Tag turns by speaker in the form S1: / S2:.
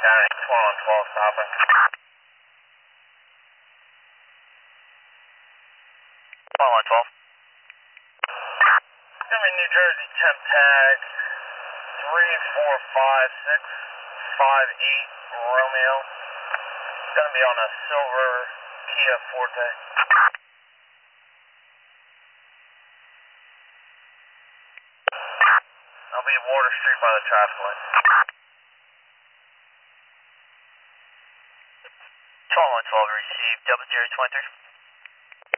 S1: 2112 stopping. 2112. Give me New Jersey temp tag 34558 Romeo. It's going to be on a silver Kia Forte. I'll be Water Street by the traffic light. 2112 received, 0023.